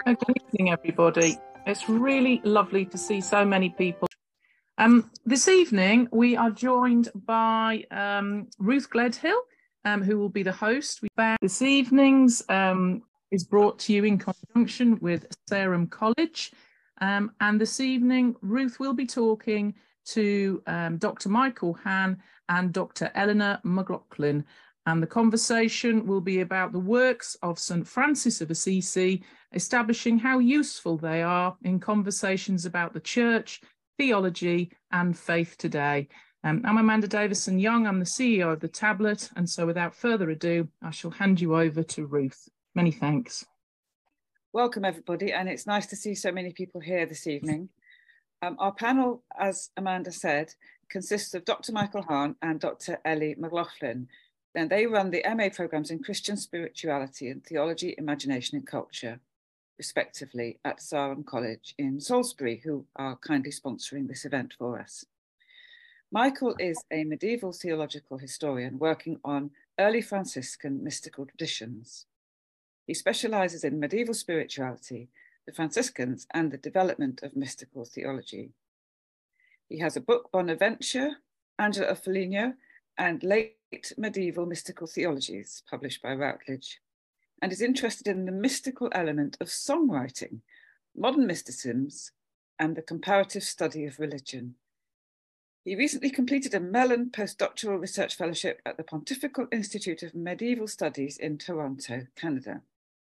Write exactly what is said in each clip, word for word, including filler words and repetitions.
Oh, good evening, everybody. It's really lovely to see so many people. Um, this evening, we are joined by um, Ruth Gledhill, um, who will be the host. This evening's um, is brought to you in conjunction with Sarum College. Um, and this evening, Ruth will be talking to um, Doctor Michael Hann and Doctor Eleanor McLaughlin. And the conversation will be about the works of Saint Francis of Assisi, establishing how useful they are in conversations about the church, theology and faith today. Um, I'm Amanda Davison-Young, I'm the C E O of The Tablet, and so without further ado, I shall hand you over to Ruth. Many thanks. Welcome everybody, and it's nice to see so many people here this evening. Um, our panel, as Amanda said, consists of Doctor Michael Hann and Doctor Ellie McLaughlin. And they run the M A programs in Christian spirituality and theology, imagination and culture, respectively, at Sarum College in Salisbury, who are kindly sponsoring this event for us. Michael is a medieval theological historian working on early Franciscan mystical traditions. He specializes in medieval spirituality, the Franciscans, and the development of mystical theology. He has a book, Bonaventure, Angela of Foligno, and Late Medieval Mystical Theologies, published by Routledge, and is interested in the mystical element of songwriting, modern mysticisms, and the comparative study of religion. He recently completed a Mellon postdoctoral research fellowship at the Pontifical Institute of Medieval Studies in Toronto, Canada.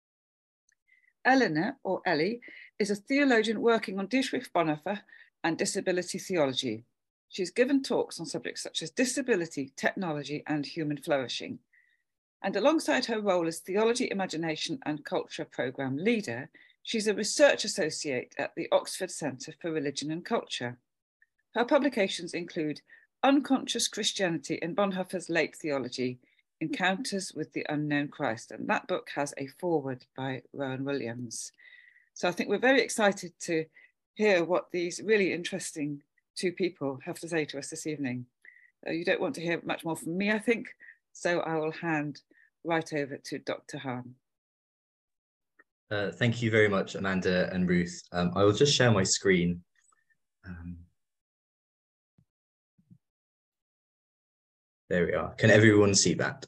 Eleanor, or Ellie, is a theologian working on Dietrich Bonhoeffer and disability theology. She's given talks on subjects such as disability, technology, and human flourishing. And alongside her role as Theology, Imagination and Culture Programme leader, she's a research associate at the Oxford Centre for Religion and Culture. Her publications include Unconscious Christianity in Bonhoeffer's Late Theology, Encounters with the Unknown Christ. And that book has a foreword by Rowan Williams. So I think we're very excited to hear what these really interesting two people have to say to us this evening. Uh, you don't want to hear much more from me, I think, so I will hand right over to Doctor Hann. Uh, thank you very much, Amanda and Ruth. Um, I will just share my screen. Um, there we are. Can everyone see that?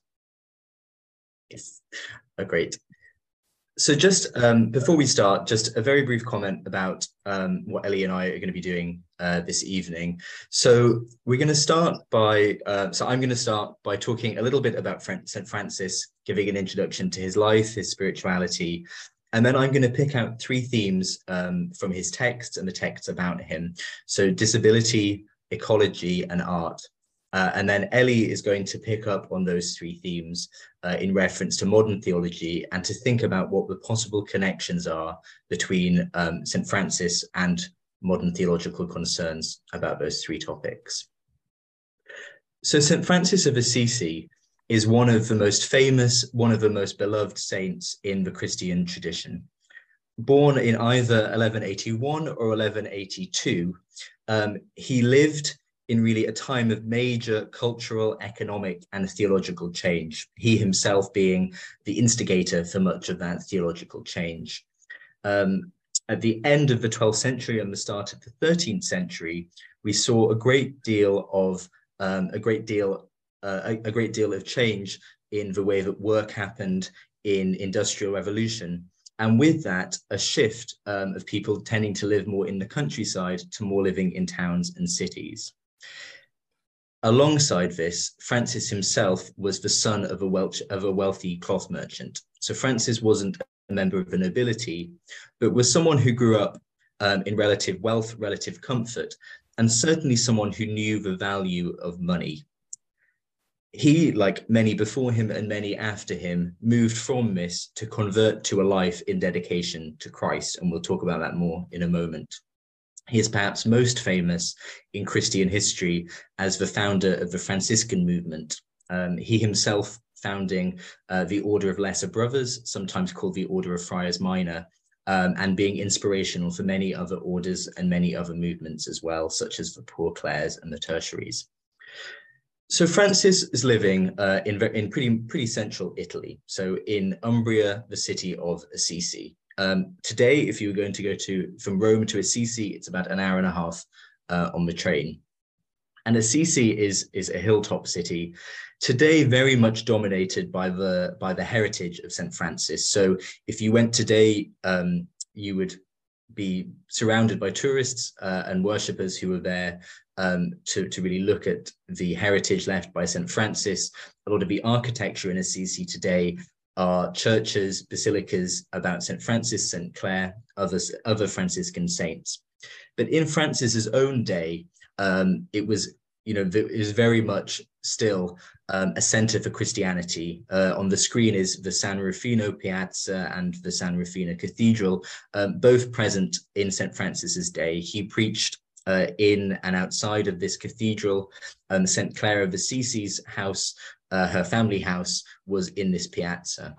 Yes, oh, great. So just um, before we start, just a very brief comment about um, what Ellie and I are going to be doing uh, this evening. So we're going to start by, uh, so I'm going to start by talking a little bit about Saint Francis, giving an introduction to his life, his spirituality, and then I'm going to pick out three themes um, from his texts and the texts about him. So disability, ecology, and art. Uh, and then Ellie is going to pick up on those three themes uh, in reference to modern theology and to think about what the possible connections are between um, Saint Francis and modern theological concerns about those three topics. So Saint Francis of Assisi is one of the most famous, one of the most beloved saints in the Christian tradition. Born in either eleven eighty-one or eleven eighty-two, um, he lived in really a time of major cultural, economic, and theological change, he himself being the instigator for much of that theological change. Um, at the end of the twelfth century and the start of the thirteenth century, we saw a great deal of um, a great deal uh, a, a great deal of change in the way that work happened in industrial revolution. And with that, a shift um, of people tending to live more in the countryside to more living in towns and cities. Alongside this, Francis himself was the son of a, Welsh, of a wealthy cloth merchant. So Francis wasn't a member of the nobility, but was someone who grew up um, in relative wealth, relative comfort, and certainly someone who knew the value of money. He, like many before him and many after him, moved from this to convert to a life in dedication to Christ, and we'll talk about that more in a moment. He is perhaps most famous in Christian history as the founder of the Franciscan movement. Um, he himself founding uh, the Order of Lesser Brothers, sometimes called the Order of Friars Minor, um, and being inspirational for many other orders and many other movements as well, such as the Poor Clares and the Tertiaries. So Francis is living uh, in, in pretty, pretty central Italy. So in Umbria, the city of Assisi. Um, today, if you were going to go to from Rome to Assisi, it's about an hour and a half uh, on the train. And Assisi is, is a hilltop city, today very much dominated by the, by the heritage of Saint Francis. So if you went today, um, you would be surrounded by tourists uh, and worshippers who were there um, to, to really look at the heritage left by Saint Francis. A lot of the architecture in Assisi today are churches, basilicas about Saint Francis, Saint Clare, others, other Franciscan saints. But in Francis's own day, um, it was, you know, it was very much still um, a center for Christianity. Uh, on the screen is the San Rufino Piazza and the San Rufino Cathedral, um, both present in Saint Francis's day. He preached uh, in and outside of this cathedral. Um, Saint Clare of Assisi's house, uh, her family house, was in this piazza.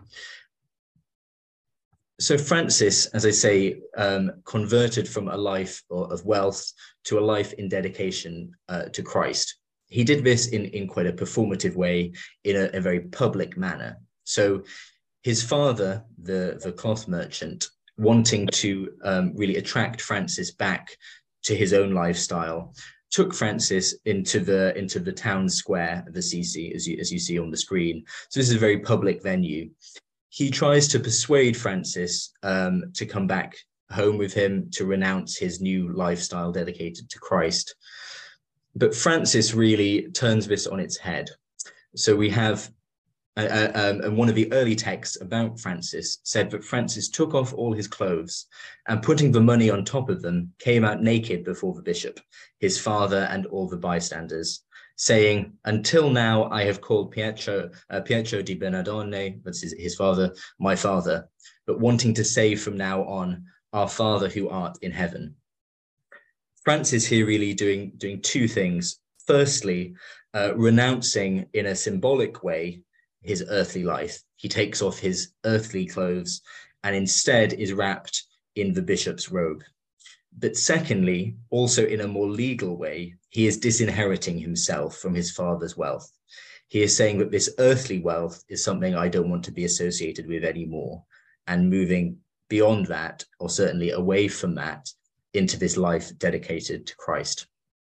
So Francis, as I say, um, converted from a life of wealth to a life in dedication uh, to Christ. He did this in, in quite a performative way, in a, a very public manner. So his father, the, the cloth merchant, wanting to um, really attract Francis back to his own lifestyle, took Francis into the into the town square of Assisi, as you, as you see on the screen. So this is a very public venue. He tries to persuade Francis um, to come back home with him, to renounce his new lifestyle dedicated to Christ. But Francis really turns this on its head. So we have, uh, um, and one of the early texts about Francis said that Francis took off all his clothes and, putting the money on top of them, came out naked before the bishop, his father, and all the bystanders, saying, "Until now I have called Pietro, uh, Pietro di Bernardone," that's his, his father, "my father, but wanting to say from now on, our Father who art in heaven." Francis here really doing, doing two things. Firstly, uh, renouncing in a symbolic way his earthly life. He takes off his earthly clothes and instead is wrapped in the bishop's robe. But secondly, also in a more legal way, he is disinheriting himself from his father's wealth. He is saying that this earthly wealth is something I don't want to be associated with anymore, and moving beyond that, or certainly away from that, into this life dedicated to Christ.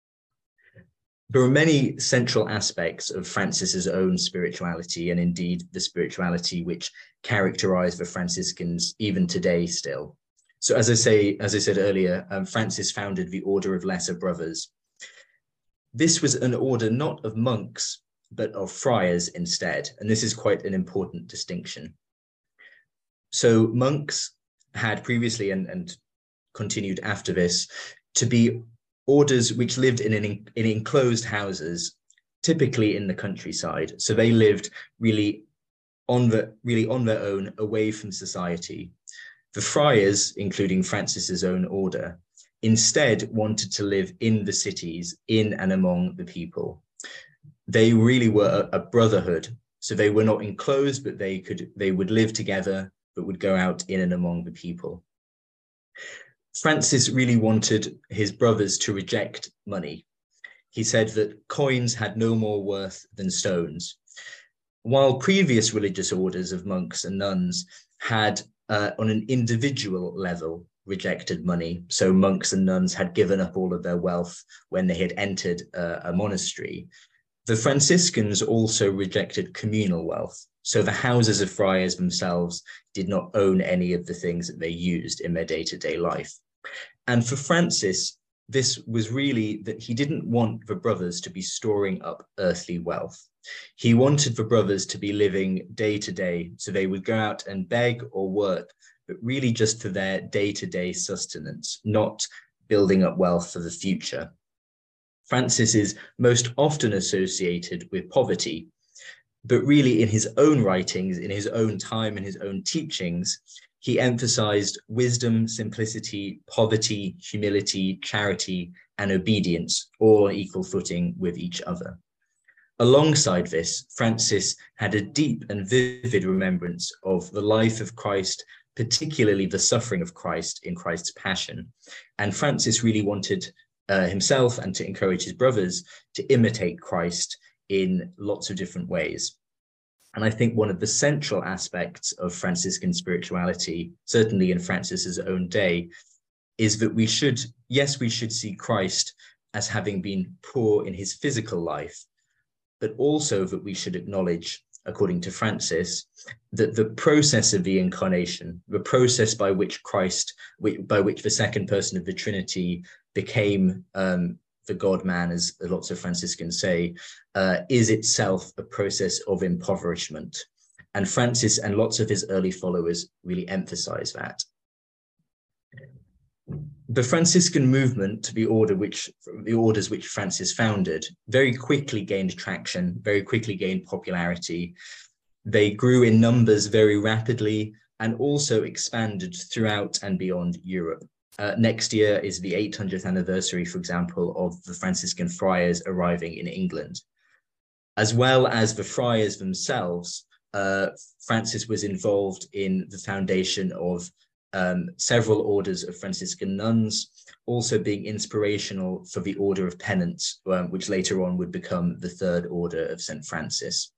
There are many central aspects of Francis's own spirituality, and indeed the spirituality which characterize the Franciscans even today still. So as I say, as I said earlier, um, Francis founded the Order of Lesser Brothers. This was an order not of monks, but of friars instead. And this is quite an important distinction. So monks had previously, and, and continued after this, to be orders which lived in, an, in enclosed houses, typically in the countryside. So they lived really on, the, really on their own, away from society. The friars, including Francis's own order, instead wanted to live in the cities, in and among the people. They really were a, a brotherhood. So they were not enclosed, but they could, they would live together, but would go out in and among the people. Francis really wanted his brothers to reject money. He said that coins had no more worth than stones. While previous religious orders of monks and nuns had, uh, on an individual level, rejected money, so monks and nuns had given up all of their wealth when they had entered uh, a monastery, the Franciscans also rejected communal wealth. So the houses of friars themselves did not own any of the things that they used in their day-to-day life. And for Francis, this was really that he didn't want the brothers to be storing up earthly wealth. He wanted the brothers to be living day to day, so they would go out and beg or work, but really just for their day-to-day sustenance, not building up wealth for the future. Francis is most often associated with poverty, but really in his own writings, in his own time, in his own teachings, he emphasized wisdom, simplicity, poverty, humility, charity, and obedience, all on equal footing with each other. Alongside this, Francis had a deep and vivid remembrance of the life of Christ, particularly the suffering of Christ in Christ's passion. And Francis really wanted uh, himself and to encourage his brothers to imitate Christ in lots of different ways. And I think one of the central aspects of Franciscan spirituality, certainly in Francis's own day, is that we should, yes, we should see Christ as having been poor in his physical life, but also that we should acknowledge, according to Francis, that the process of the incarnation, the process by which Christ, by which the second person of the Trinity became um, the God-man, as lots of Franciscans say, uh, is itself a process of impoverishment. And Francis and lots of his early followers really emphasize that. The Franciscan movement, the order which, the orders which Francis founded, very quickly gained traction, very quickly gained popularity. They grew in numbers very rapidly and also expanded throughout and beyond Europe. Uh, next year is the eight hundredth anniversary, for example, of the Franciscan friars arriving in England. As well as the friars themselves, uh, Francis was involved in the foundation of um, several orders of Franciscan nuns, also being inspirational for the Order of Penance, um, which later on would become the Third Order of Saint Francis.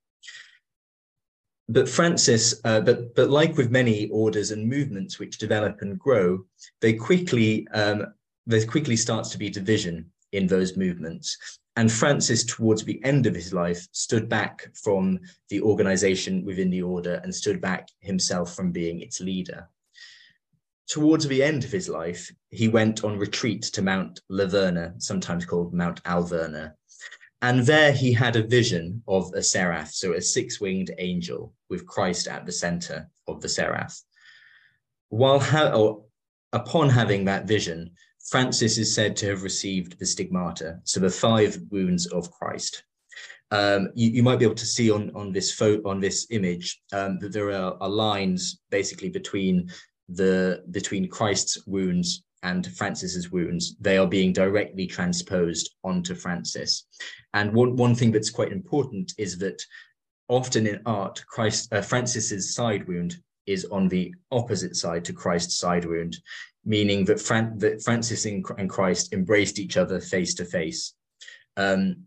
But Francis, uh, but, but like with many orders and movements which develop and grow, they quickly, um, there quickly starts to be division in those movements. And Francis, towards the end of his life, stood back from the organization within the order and stood back himself from being its leader. Towards the end of his life, he went on retreat to Mount Laverna, sometimes called Mount Alverna. And there he had a vision of a seraph, so a six-winged angel with Christ at the center of the seraph. While ha or upon having that vision, Francis is said to have received the stigmata, so the five wounds of Christ. Um, you, you might be able to see on, on this photo, on this image um, that there are, are lines basically between the between Christ's wounds and Francis's wounds. They are being directly transposed onto Francis. And one, one thing that's quite important is that often in art, Christ, uh, Francis's side wound is on the opposite side to Christ's side wound, meaning that, Fran that Francis and Christ embraced each other face to face. Um,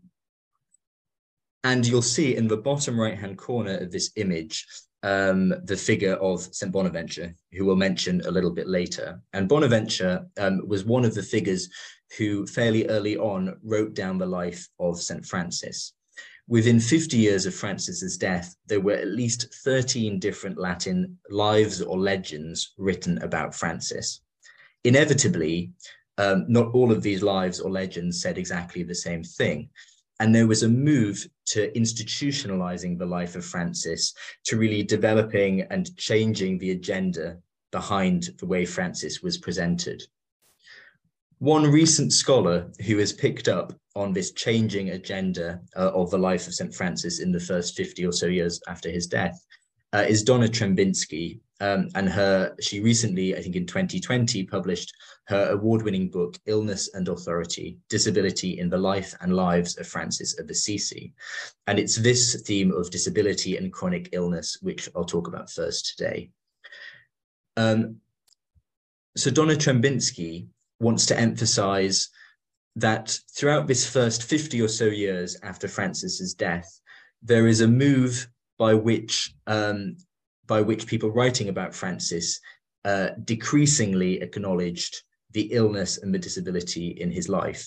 and you'll see in the bottom right-hand corner of this image, Um, the figure of Saint Bonaventure, who we'll mention a little bit later. And Bonaventure um, was one of the figures who fairly early on wrote down the life of Saint Francis. Within fifty years of Francis's death, there were at least thirteen different Latin lives or legends written about Francis. Inevitably, um, not all of these lives or legends said exactly the same thing. And there was a move to institutionalizing the life of Francis, to really developing and changing the agenda behind the way Francis was presented. One recent scholar who has picked up on this changing agenda uh, of the life of Saint Francis in the first fifty or so years after his death uh, is Donna Trembinski. Um, and her, she recently, I think in twenty twenty, published her award-winning book, Illness and Authority, Disability in the Life and Lives of Francis of Assisi. And it's this theme of disability and chronic illness, which I'll talk about first today. Um, so Donna Trembinski wants to emphasize that throughout this first fifty or so years after Francis's death, there is a move by which um, by which people writing about Francis uh, decreasingly acknowledged the illness and the disability in his life.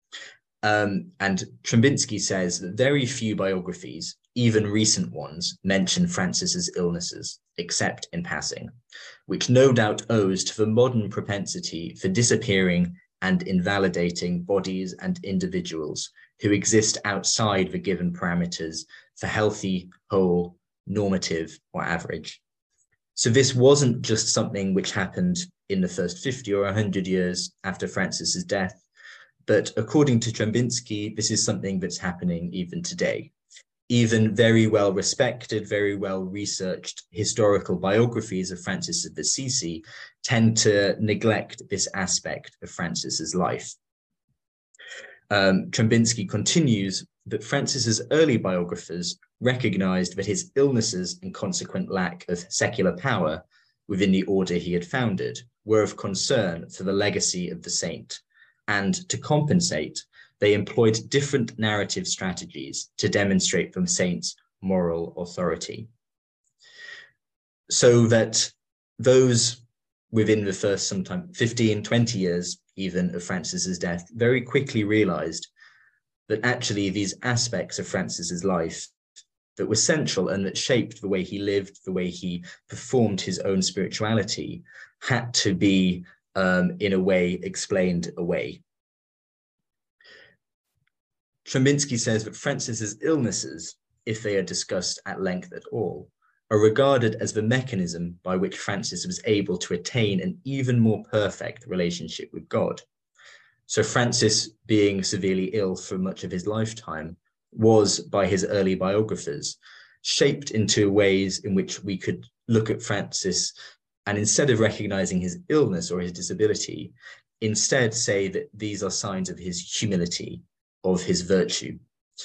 Um, and Trembinski says that very few biographies, even recent ones, mention Francis's illnesses, except in passing, which no doubt owes to the modern propensity for disappearing and invalidating bodies and individuals who exist outside the given parameters for healthy, whole, normative, or average. So this wasn't just something which happened in the first fifty or one hundred years after Francis's death, but according to Trembinski, this is something that's happening even today. Even very well respected, very well researched historical biographies of Francis of Assisi tend to neglect this aspect of Francis's life. Um, Trembinski continues that Francis's early biographers recognized that his illnesses and consequent lack of secular power within the order he had founded were of concern for the legacy of the saint, and to compensate, they employed different narrative strategies to demonstrate the saint's moral authority. So that those within the first sometime fifteen, twenty years even of Francis's death very quickly realized that actually these aspects of Francis's life that were central and that shaped the way he lived, the way he performed his own spirituality, had to be um, in a way explained away. Trembinski says that Francis's illnesses, if they are discussed at length at all, are regarded as the mechanism by which Francis was able to attain an even more perfect relationship with God. So Francis, being severely ill for much of his lifetime, was, by his early biographers, shaped into ways in which we could look at Francis and, instead of recognizing his illness or his disability, instead say that these are signs of his humility, of his virtue.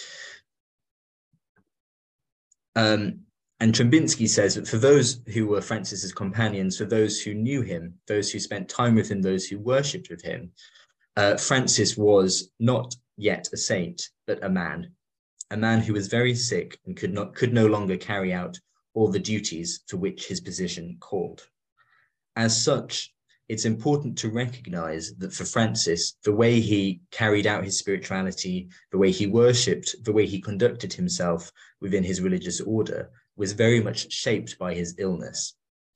Um, and Trembinski says that for those who were Francis's companions, for those who knew him, those who spent time with him, those who worshipped with him, uh, Francis was not yet a saint, but a man, a man who was very sick and could not could no longer carry out all the duties for which his position called. As such, it's important to recognize that for Francis, the way he carried out his spirituality, the way he worshipped, the way he conducted himself within his religious order was very much shaped by his illness.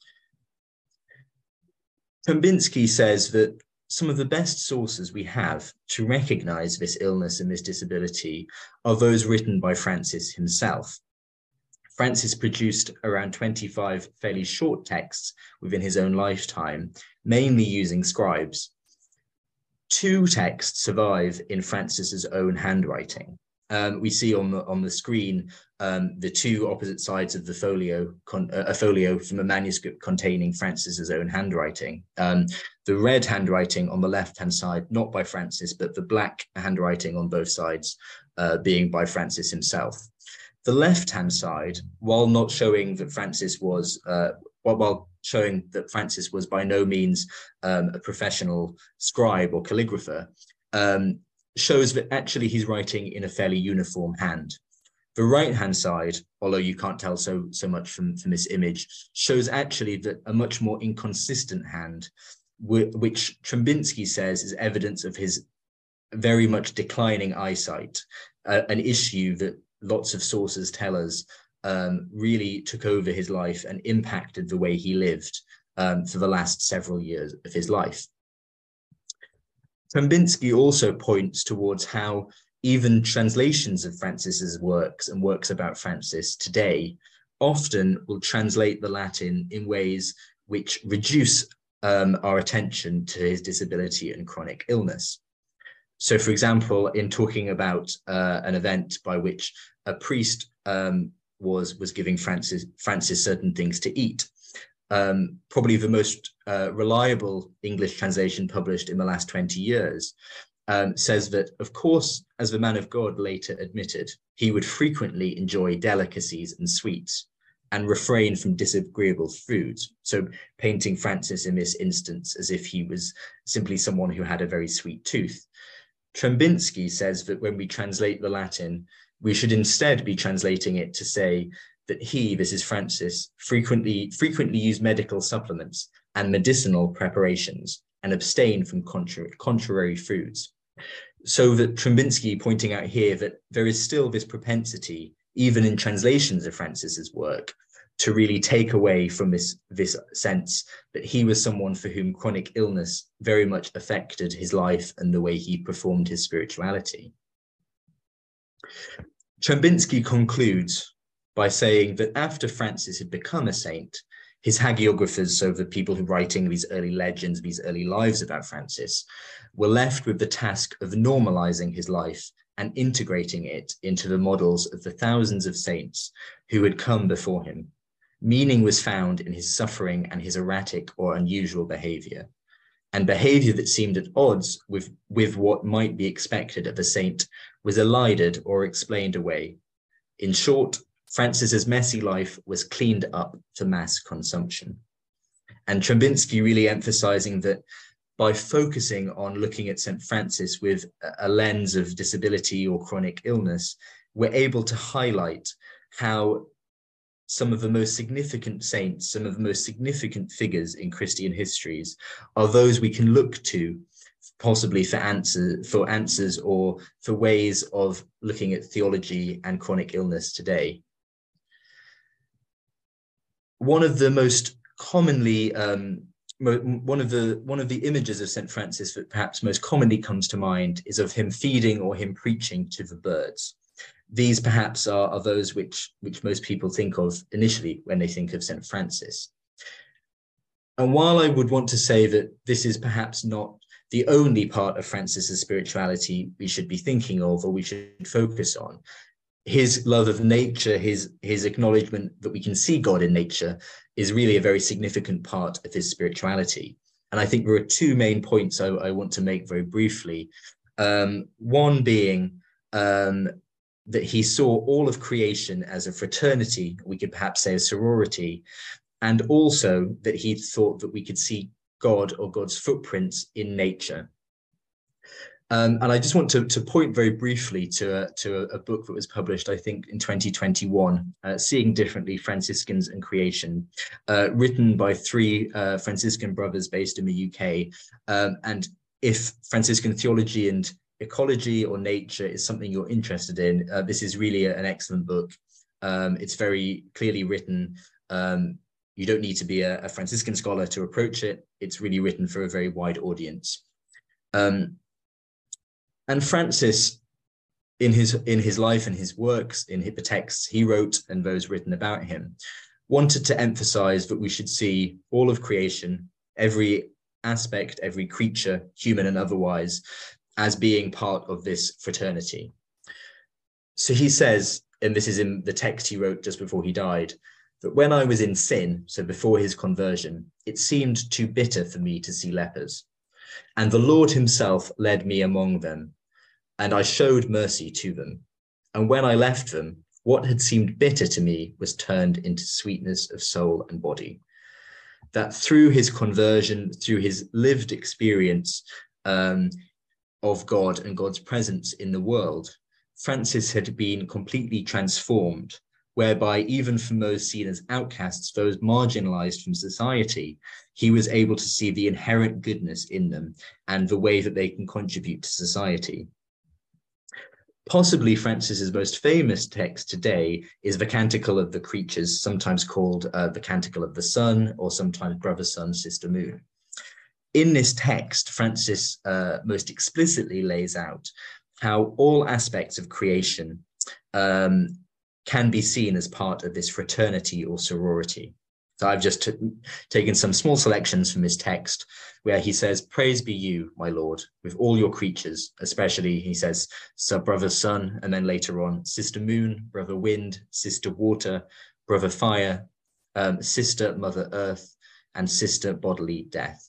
Trembinski says that some of the best sources we have to recognize this illness and this disability are those written by Francis himself. Francis produced around twenty-five fairly short texts within his own lifetime, mainly using scribes. Two texts survive in Francis's own handwriting. Um, we see on the on the screen um, the two opposite sides of the folio, con, uh, a folio from a manuscript containing Francis's own handwriting. Um, the red handwriting on the left-hand side, not by Francis, but the black handwriting on both sides uh, being by Francis himself. The left-hand side, while not showing that Francis was, uh, while, while showing that Francis was by no means um, a professional scribe or calligrapher, um, shows that actually he's writing in a fairly uniform hand. The right-hand side, although you can't tell so, so much from, from this image, shows actually that a much more inconsistent hand, which Trembinski says is evidence of his very much declining eyesight, uh, an issue that lots of sources tell us um, really took over his life and impacted the way he lived um, for the last several years of his life. Trembinski also points towards how even translations of Francis's works and works about Francis today often will translate the Latin in ways which reduce um, our attention to his disability and chronic illness. So, for example, in talking about uh, an event by which a priest um, was, was giving Francis, Francis certain things to eat, Um, probably the most uh, reliable English translation published in the last twenty years, um, says that, of course, as the man of God later admitted, he would frequently enjoy delicacies and sweets and refrain from disagreeable foods. So painting Francis in this instance as if he was simply someone who had a very sweet tooth. Trembinski says that when we translate the Latin, we should instead be translating it to say that he, this is Francis, frequently, frequently used medical supplements and medicinal preparations and abstained from contrary, contrary foods. So that Trembinski pointing out here that there is still this propensity, even in translations of Francis's work, to really take away from this, this sense that he was someone for whom chronic illness very much affected his life and the way he performed his spirituality. Trembinski concludes by saying that after Francis had become a saint, his hagiographers, so the people who were writing these early legends, these early lives about Francis, were left with the task of normalizing his life and integrating it into the models of the thousands of saints who had come before him. Meaning was found in his suffering and his erratic or unusual behavior, and behavior that seemed at odds with, with what might be expected of a saint was elided or explained away. In short, Francis's messy life was cleaned up for mass consumption. And Trembinski really emphasizing that by focusing on looking at Saint Francis with a lens of disability or chronic illness, we're able to highlight how some of the most significant saints, some of the most significant figures in Christian histories are those we can look to possibly for answer, for answers or for ways of looking at theology and chronic illness today. One of the most commonly, um, one of the one of the images of Saint Francis that perhaps most commonly comes to mind is of him feeding or him preaching to the birds. These perhaps are, are those which, which most people think of initially when they think of Saint Francis. And while I would want to say that this is perhaps not the only part of Francis's spirituality we should be thinking of or we should focus on, his love of nature, his, his acknowledgement that we can see God in nature is really a very significant part of his spirituality. And I think there are two main points I, I want to make very briefly. Um, one being um, that he saw all of creation as a fraternity, we could perhaps say a sorority, and also that he thought that we could see God or God's footprints in nature. Um, and I just want to, to point very briefly to, a, to a, a book that was published, I think, in twenty twenty-one, uh, Seeing Differently, Franciscans and Creation, uh, written by three uh, Franciscan brothers based in the U K. Um, and if Franciscan theology and ecology or nature is something you're interested in, uh, this is really a, an excellent book. Um, it's very clearly written. Um, you don't need to be a, a Franciscan scholar to approach it. It's really written for a very wide audience. Um, And Francis, in his in his life and his works, in the texts he wrote and those written about him, wanted to emphasize that we should see all of creation, every aspect, every creature, human and otherwise, as being part of this fraternity. So he says, and this is in the text he wrote just before he died, that when I was in sin, so before his conversion, it seemed too bitter for me to see lepers. And the Lord himself led me among them, and I showed mercy to them. And when I left them, what had seemed bitter to me was turned into sweetness of soul and body. That through his conversion, through his lived experience um, of God and God's presence in the world, Francis had been completely transformed, whereby even from those seen as outcasts, those marginalized from society, he was able to see the inherent goodness in them and the way that they can contribute to society. Possibly Francis's most famous text today is the Canticle of the Creatures, sometimes called uh, the Canticle of the Sun, or sometimes Brother Sun, Sister Moon. In this text, Francis uh, most explicitly lays out how all aspects of creation um, can be seen as part of this fraternity or sorority. So I've just taken some small selections from his text where he says, "Praise be you, my Lord, with all your creatures," especially he says, "So brother sun," and then later on, "Sister moon, brother wind, sister water, brother fire, um, sister mother earth, and sister bodily death."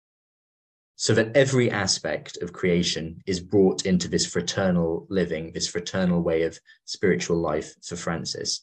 So that every aspect of creation is brought into this fraternal living, this fraternal way of spiritual life for Francis.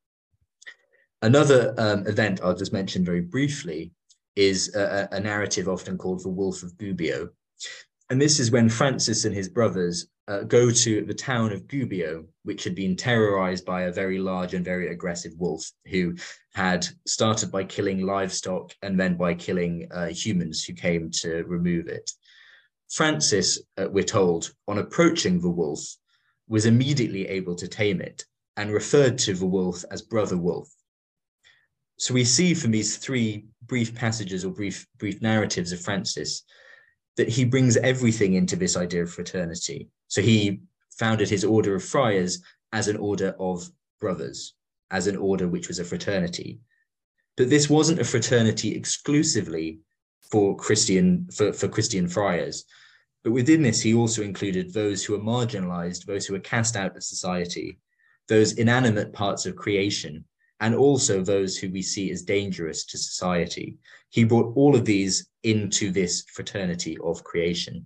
Another um, event I'll just mention very briefly is a, a narrative often called the Wolf of Gubbio. And this is when Francis and his brothers uh, go to the town of Gubbio, which had been terrorized by a very large and very aggressive wolf who had started by killing livestock and then by killing uh, humans who came to remove it. Francis, uh, we're told, on approaching the wolf, was immediately able to tame it and referred to the wolf as Brother Wolf. So we see from these three brief passages or brief, brief narratives of Francis that he brings everything into this idea of fraternity. So he founded his order of friars as an order of brothers, as an order which was a fraternity. But this wasn't a fraternity exclusively for Christian, for, for Christian friars. But within this, he also included those who were marginalized, those who were cast out of society, those inanimate parts of creation, and also those who we see as dangerous to society. He brought all of these into this fraternity of creation.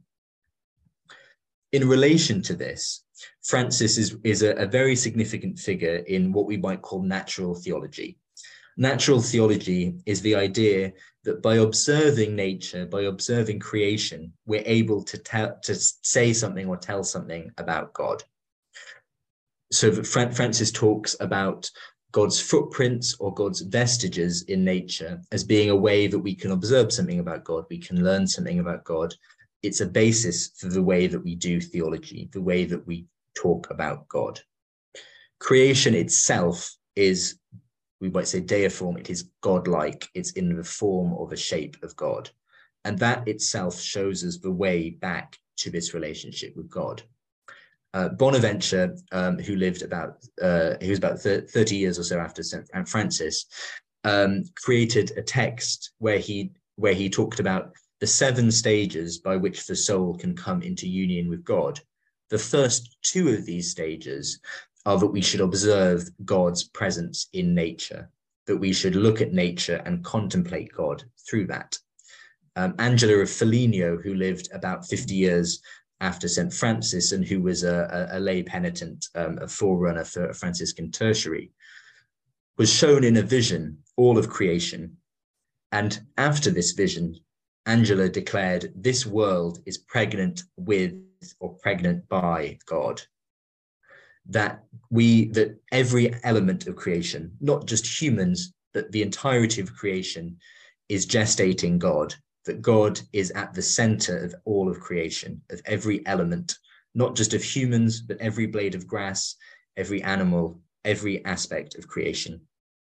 In relation to this, Francis is, is a, a very significant figure in what we might call natural theology. Natural theology is the idea that by observing nature, by observing creation, we're able to tell, to say something or tell something about God. so that Francis talks about God's footprints or God's vestiges in nature as being a way that we can observe something about God, we can learn something about God. It's a basis for the way that we do theology, the way that we talk about God. Creation itself is, we might say, deiform, it is godlike, it's in the form or the shape of God. And that itself shows us the way back to this relationship with God. Uh, Bonaventure, um, who lived about, uh, he was about thirty years or so after Saint Francis, um, created a text where he, where he talked about the seven stages by which the soul can come into union with God. The first two of these stages are that we should observe God's presence in nature, that we should look at nature and contemplate God through that. Um, Angela of Foligno, who lived about fifty years after Saint Francis and who was a, a, a lay penitent, um, a forerunner for a Franciscan tertiary, was shown in a vision all of creation. And after this vision, Angela declared, this world is pregnant with or pregnant by God. That we, that every element of creation, not just humans, but the entirety of creation is gestating God, that God is at the center of all of creation, of every element, not just of humans, but every blade of grass, every animal, every aspect of creation.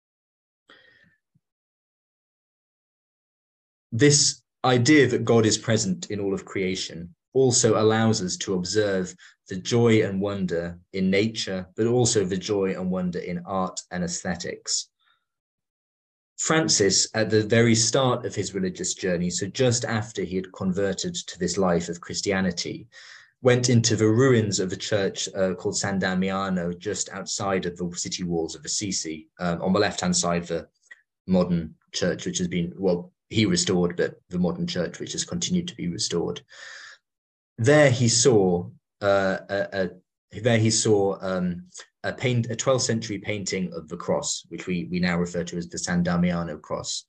This idea that God is present in all of creation also allows us to observe the joy and wonder in nature, but also the joy and wonder in art and aesthetics. Francis, at the very start of his religious journey, so just after he had converted to this life of Christianity, went into the ruins of a church uh, called San Damiano, just outside of the city walls of Assisi, um, on the left-hand side of the modern church, which has been, well, he restored, but the modern church, which has continued to be restored. There he saw, uh, a, a, there he saw um, a, paint, a twelfth century painting of the cross, which we, we now refer to as the San Damiano cross.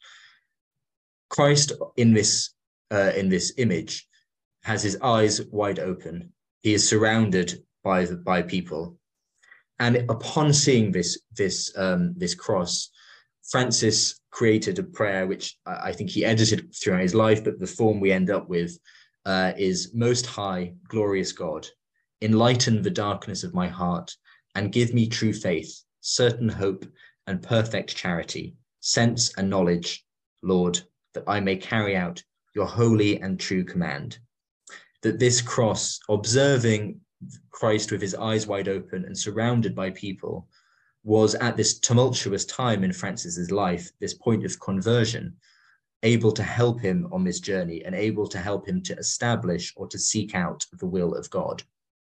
Christ in this, uh, in this image has his eyes wide open. He is surrounded by, the, by people. And upon seeing this, this, um, this cross, Francis created a prayer, which I think he edited throughout his life, but the form we end up with uh, is, Most High, glorious God, enlighten the darkness of my heart and give me true faith, certain hope and perfect charity, sense and knowledge, Lord, that I may carry out your holy and true command. That this cross, observing Christ with his eyes wide open and surrounded by people, was at this tumultuous time in Francis's life, this point of conversion, able to help him on this journey and able to help him to establish or to seek out the will of God.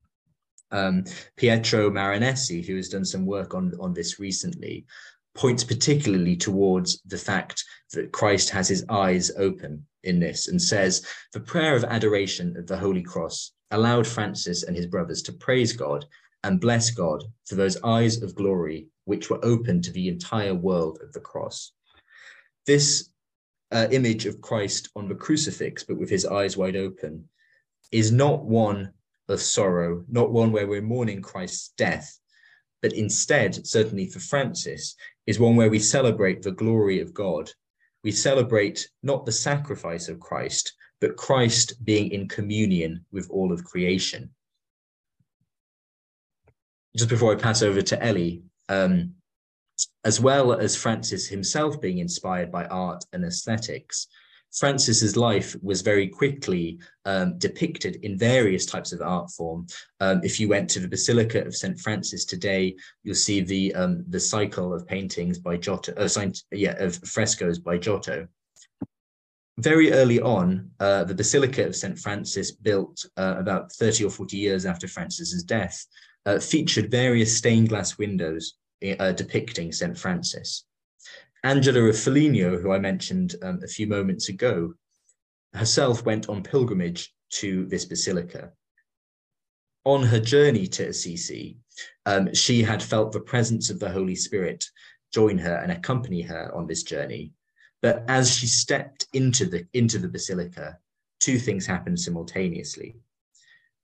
Um, Pietro Marinesi, who has done some work on, on this recently, points particularly towards the fact that Christ has his eyes open in this and says, the prayer of adoration of the Holy Cross allowed Francis and his brothers to praise God and bless God for those eyes of glory which were open to the entire world of the cross. This uh, image of Christ on the crucifix, but with his eyes wide open, is not one of sorrow, not one where we're mourning Christ's death, but instead, certainly for Francis, is one where we celebrate the glory of God. We celebrate not the sacrifice of Christ, but Christ being in communion with all of creation. Just before I pass over to Ellie, um, as well as Francis himself being inspired by art and aesthetics, Francis's life was very quickly um, depicted in various types of art form. Um, if you went to the Basilica of Saint Francis today, you'll see the um, the cycle of paintings by Giotto, uh, yeah, of frescoes by Giotto. Very early on, uh, the Basilica of Saint Francis, built uh, about thirty or forty years after Francis's death, uh, featured various stained glass windows uh, depicting Saint Francis. Angela of Foligno, who I mentioned um, a few moments ago, herself went on pilgrimage to this basilica. On her journey to Assisi, um, she had felt the presence of the Holy Spirit join her and accompany her on this journey. But as she stepped into the, into the basilica, two things happened simultaneously.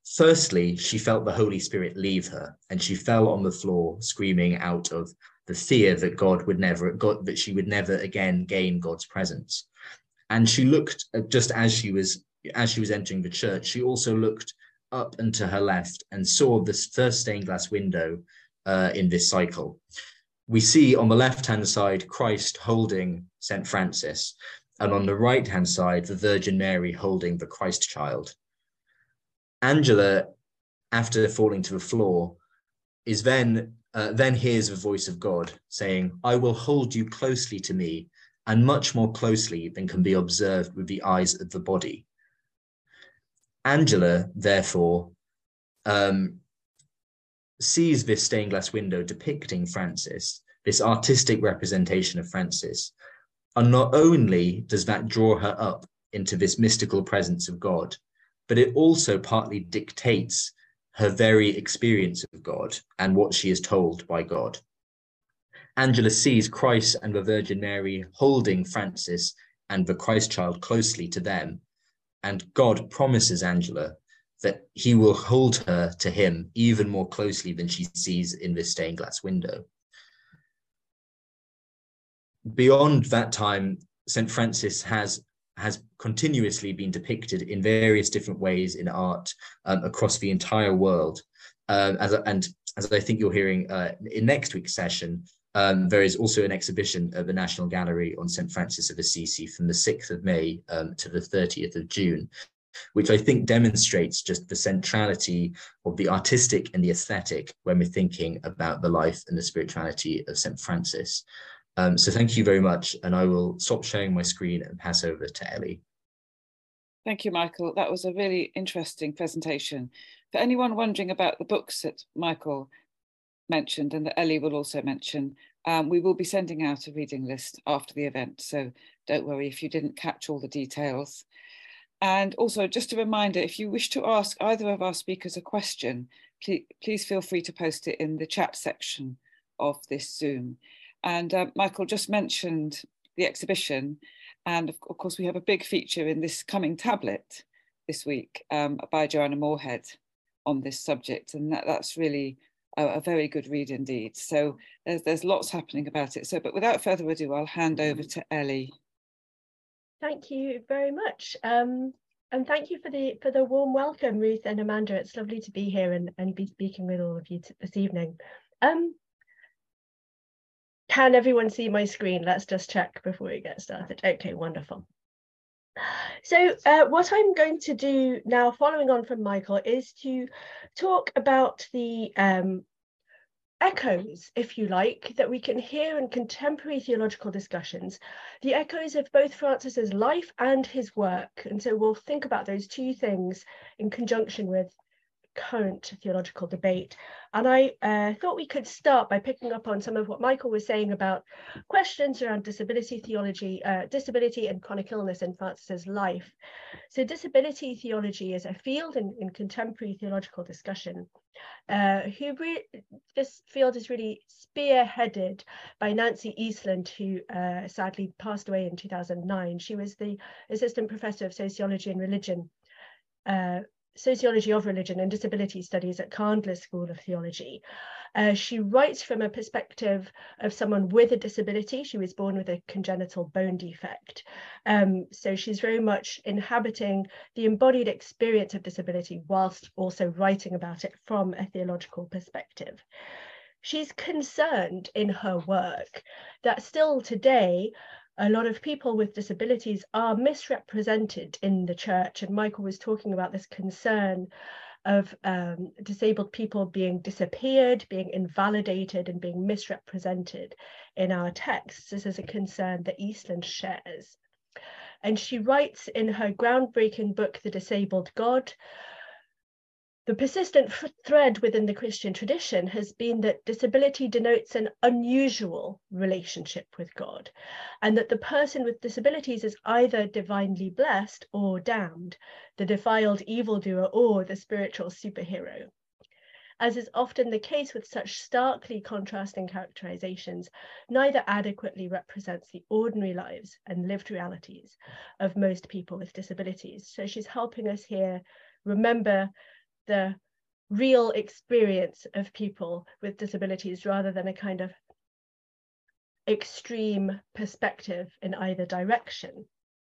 Firstly, she felt the Holy Spirit leave her, and she fell on the floor, screaming out of the fear that God would never, God, that she would never again gain God's presence. And she looked, just as she was as she was entering the church, she also looked up and to her left and saw this first stained glass window uh, in this cycle. We see on the left-hand side Christ holding Saint Francis, and on the right-hand side the Virgin Mary holding the Christ child. Angela, after falling to the floor, is then uh, then hears the voice of God saying, "I will hold you closely to me, and much more closely than can be observed with the eyes of the body." Angela, therefore, um, sees this stained glass window depicting Francis, this artistic representation of Francis, and not only does that draw her up into this mystical presence of God, but it also partly dictates her very experience of God and what she is told by God. Angela sees Christ and the Virgin Mary holding Francis and the Christ child closely to them, and God promises Angela that he will hold her to him even more closely than she sees in this stained glass window. Beyond that time, Saint Francis has, has continuously been depicted in various different ways in art um, across the entire world. Um, as a, and as I think you're hearing uh, in next week's session, um, there is also an exhibition at the National Gallery on Saint Francis of Assisi from the sixth of May um, to the thirtieth of June, which I think demonstrates just the centrality of the artistic and the aesthetic when we're thinking about the life and the spirituality of Saint Francis. Um, so thank you very much, and I will stop sharing my screen and pass over to Ellie. Thank you, Michael. That was a really interesting presentation. For anyone wondering about the books that Michael mentioned and that Ellie will also mention, um, we will be sending out a reading list after the event, so don't worry if you didn't catch all the details. And also, just a reminder, if you wish to ask either of our speakers a question, please, please feel free to post it in the chat section of this Zoom. And uh, Michael just mentioned the exhibition, and of, of course we have a big feature in this coming tablet this week um, by Joanna Moorhead on this subject, and that, that's really a, a very good read indeed. So there's, there's lots happening about it. So, but without further ado, I'll hand over to Ellie. Thank you very much. Um, and thank you for the for the warm welcome, Ruth and Amanda. It's lovely to be here and, and be speaking with all of you this evening. Um, can everyone see my screen? Let's just check before we get started. Okay, wonderful. So uh, what I'm going to do now, following on from Michael, is to talk about the um, echoes, if you like, that we can hear in contemporary theological discussions, the echoes of both Francis's life and his work. And so we'll think about those two things in conjunction with current theological debate. And I uh, thought we could start by picking up on some of what Michael was saying about questions around disability theology, uh, disability and chronic illness in Francis's life. So disability theology is a field in, in contemporary theological discussion. Uh, who this field is really spearheaded by Nancy Eastland, who uh, sadly passed away in two thousand nine. She was the assistant professor of sociology and religion, uh, sociology of religion and disability studies at Candler School of Theology. Uh, she writes from a perspective of someone with a disability. She was born with a congenital bone defect. Um, so she's very much inhabiting the embodied experience of disability whilst also writing about it from a theological perspective. She's concerned in her work that still today, a lot of people with disabilities are misrepresented in the church. And Michael was talking about this concern of um, disabled people being disappeared, being invalidated, and being misrepresented in our texts. This is a concern that Eastland shares. And she writes in her groundbreaking book, The Disabled God, the persistent thread within the Christian tradition has been that disability denotes an unusual relationship with God, and that the person with disabilities is either divinely blessed or damned, the defiled evildoer or the spiritual superhero. As is often the case with such starkly contrasting characterizations, neither adequately represents the ordinary lives and lived realities of most people with disabilities. So she's helping us here remember the real experience of people with disabilities rather than a kind of extreme perspective in either direction.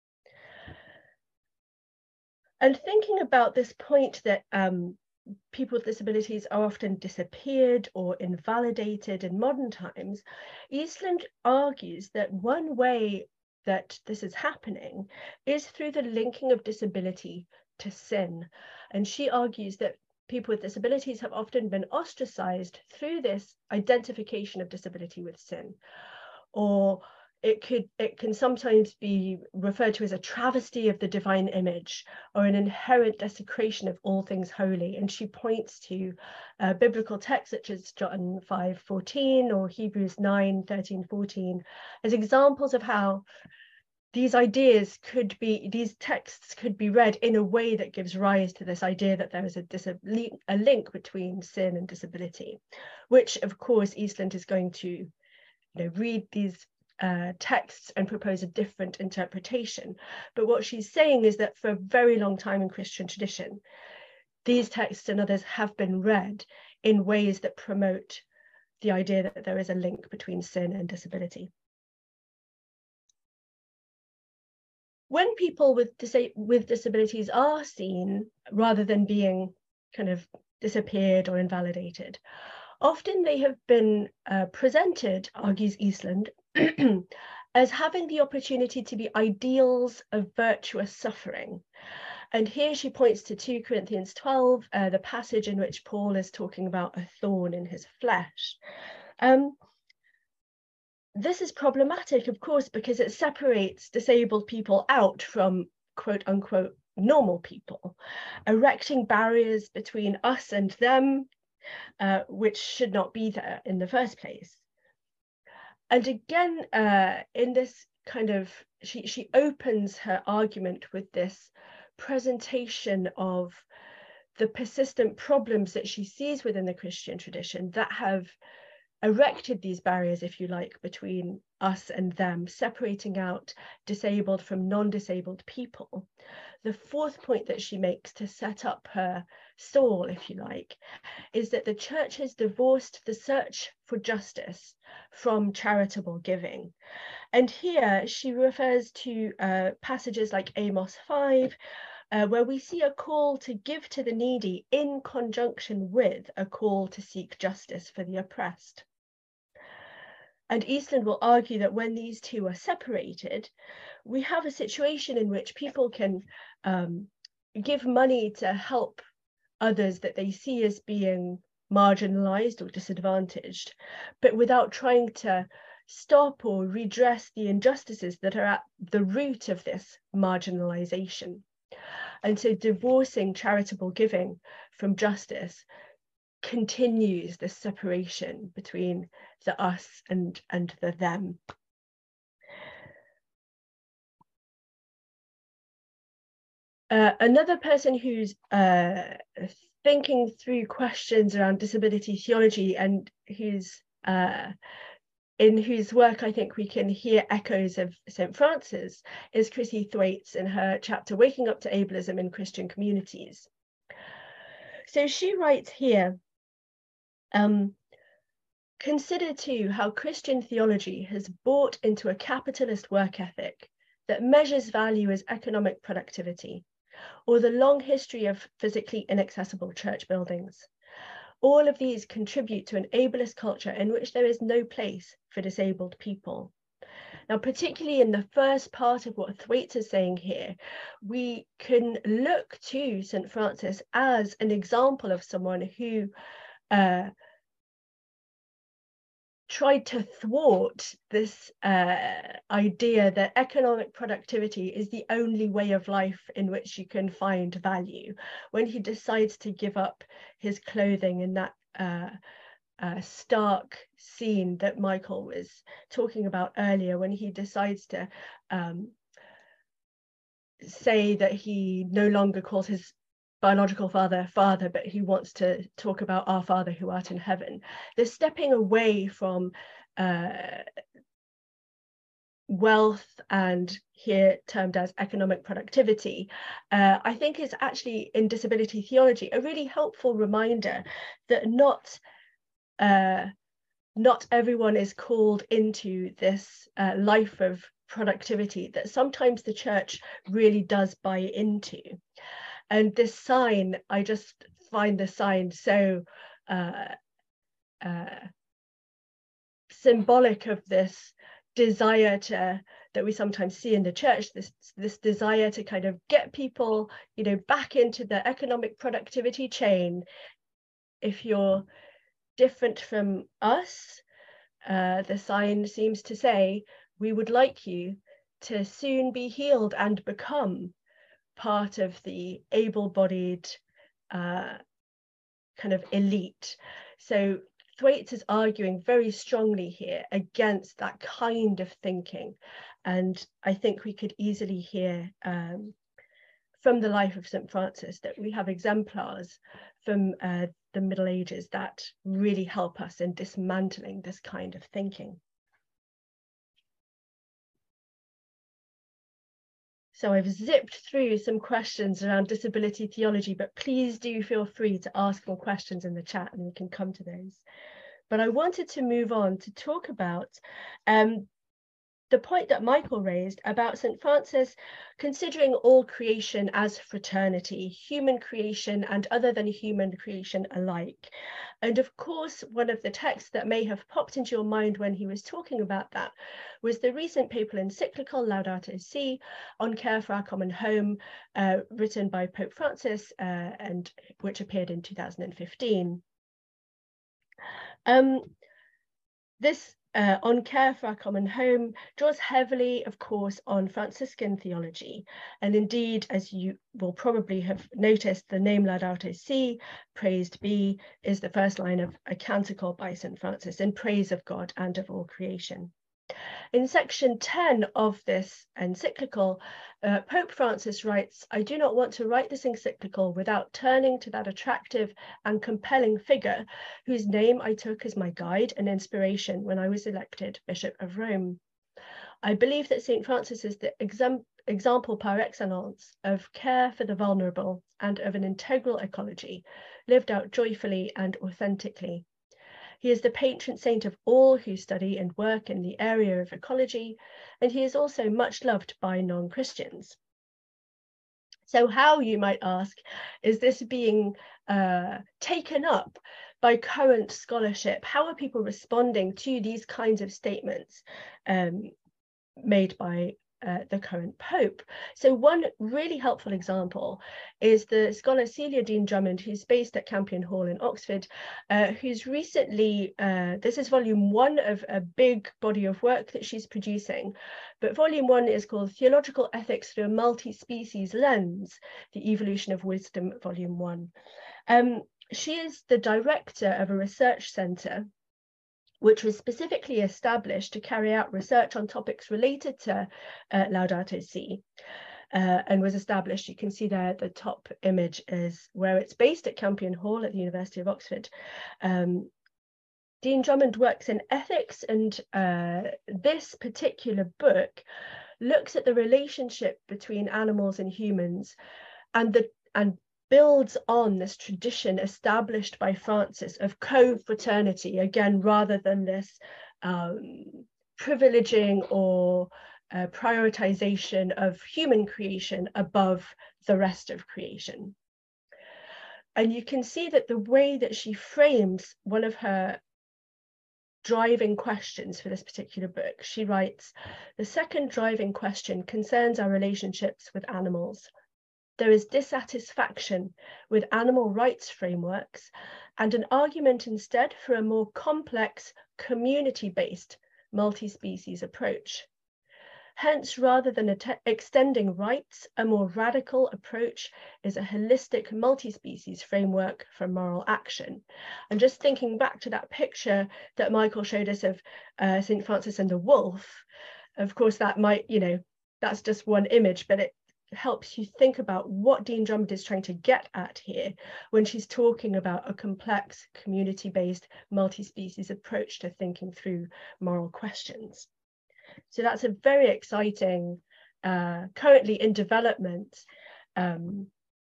And thinking about this point that um, people with disabilities are often disappeared or invalidated in modern times, Eastland argues that one way that this is happening is through the linking of disability to sin. And she argues that people with disabilities have often been ostracized through this identification of disability with sin. Or it could it can sometimes be referred to as a travesty of the divine image, or an inherent desecration of all things holy. And she points to uh, biblical texts such as John five fourteen or Hebrews nine thirteen fourteen as examples of how these ideas could be, these texts could be read in a way that gives rise to this idea that there is a, dis a link between sin and disability, which of course Eastland is going to you know, read these uh, texts and propose a different interpretation. But what she's saying is that for a very long time in Christian tradition, these texts and others have been read in ways that promote the idea that there is a link between sin and disability. When people with, dis with disabilities are seen, rather than being kind of disappeared or invalidated, often they have been uh, presented, argues Eastland, as having the opportunity to be ideals of virtuous suffering. And here she points to two Corinthians twelve, uh, the passage in which Paul is talking about a thorn in his flesh. Um, This is problematic, of course, because it separates disabled people out from quote unquote normal people, erecting barriers between us and them, uh, which should not be there in the first place. And again, uh, in this kind of, she, she opens her argument with this presentation of the persistent problems that she sees within the Christian tradition that have erected these barriers, if you like, between us and them, separating out disabled from non-disabled people. The fourth point that she makes to set up her stall, if you like, is that the church has divorced the search for justice from charitable giving. And here she refers to uh, passages like Amos five, Uh, where we see a call to give to the needy in conjunction with a call to seek justice for the oppressed. And Eastland will argue that when these two are separated, we have a situation in which people can um, give money to help others that they see as being marginalized or disadvantaged, but without trying to stop or redress the injustices that are at the root of this marginalization. And so divorcing charitable giving from justice continues the separation between the us and, and the them. Uh, another person who's uh, thinking through questions around disability theology and who's uh, in whose work I think we can hear echoes of Saint Francis is Chrissy Thwaites in her chapter Waking Up to Ableism in Christian Communities. So she writes here, um, consider too how Christian theology has bought into a capitalist work ethic that measures value as economic productivity, or the long history of physically inaccessible church buildings. All of these contribute to an ableist culture in which there is no place for disabled people. Now, particularly in the first part of what Thwaites is saying here, we can look to Saint Francis as an example of someone who uh, tried to thwart this uh, idea that economic productivity is the only way of life in which you can find value. When he decides to give up his clothing in that uh, uh, stark scene that Michael was talking about earlier, when he decides to um, say that he no longer calls his biological father father, but he wants to talk about our Father who art in heaven. They're stepping away from uh, wealth, and here termed as economic productivity, uh, I think is actually in disability theology a really helpful reminder that not uh, not everyone is called into this uh, life of productivity that sometimes the church really does buy into. And this sign, I just find the sign so uh, uh, symbolic of this desire to that we sometimes see in the church, this this desire to kind of get people, you know, back into the economic productivity chain. If you're different from us, uh, the sign seems to say, we would like you to soon be healed and become part of the able-bodied uh, kind of elite. So Thwaites is arguing very strongly here against that kind of thinking. And I think we could easily hear um, from the life of Saint Francis that we have exemplars from uh, the Middle Ages that really help us in dismantling this kind of thinking. So I've zipped through some questions around disability theology, but please do feel free to ask more questions in the chat and we can come to those. But I wanted to move on to talk about um, the point that Michael raised about Saint Francis considering all creation as fraternity, human creation and other than human creation alike. And of course, one of the texts that may have popped into your mind when he was talking about that was the recent papal encyclical Laudato Si on care for our common home, uh, written by Pope Francis, uh, and which appeared in two thousand fifteen. Um, this Uh, on care for our common home draws heavily, of course, on Franciscan theology. And indeed, as you will probably have noticed, the name Laudato Si, praised be, is the first line of a canticle by Saint Francis in praise of God and of all creation. In section ten of this encyclical, uh, Pope Francis writes, I do not want to write this encyclical without turning to that attractive and compelling figure whose name I took as my guide and inspiration when I was elected Bishop of Rome. I believe that Saint Francis is the exam example par excellence of care for the vulnerable and of an integral ecology, lived out joyfully and authentically. He is the patron saint of all who study and work in the area of ecology, and he is also much loved by non-Christians. So how, you might ask, is this being uh, taken up by current scholarship? How are people responding to these kinds of statements um, made by Uh, the current Pope? So one really helpful example is the scholar Celia Dean Drummond, who's based at Campion Hall in Oxford, uh, who's recently, uh, this is volume one of a big body of work that she's producing, but volume one is called Theological Ethics Through a Multi-Species Lens, The Evolution of Wisdom, volume one. Um, she is the director of a research centre which was specifically established to carry out research on topics related to uh, Laudato Si, uh, and was established, you can see there, the top image is where it's based at Campion Hall at the University of Oxford. Um, Dean Drummond works in ethics, and uh, this particular book looks at the relationship between animals and humans, and the and builds on this tradition established by Francis of co-fraternity, again, rather than this um, privileging or uh, prioritization of human creation above the rest of creation. And you can see that the way that she frames one of her driving questions for this particular book, she writes, the second driving question concerns our relationships with animals. There is dissatisfaction with animal rights frameworks and an argument instead for a more complex, community-based, multi-species approach. Hence, rather than extending rights, a more radical approach is a holistic multi-species framework for moral action. And just thinking back to that picture that Michael showed us of uh, Saint Francis and the wolf, of course, that might, you know, that's just one image, but it helps you think about what Dean Drummond is trying to get at here when she's talking about a complex, community-based, multi-species approach to thinking through moral questions. So that's a very exciting, uh, currently in development, um,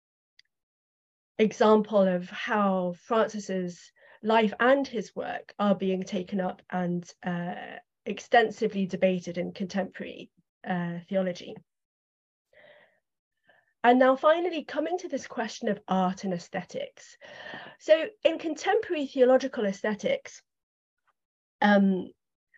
example of how Francis's life and his work are being taken up and uh, extensively debated in contemporary uh, theology. And now finally coming to this question of art and aesthetics. So in contemporary theological aesthetics, um,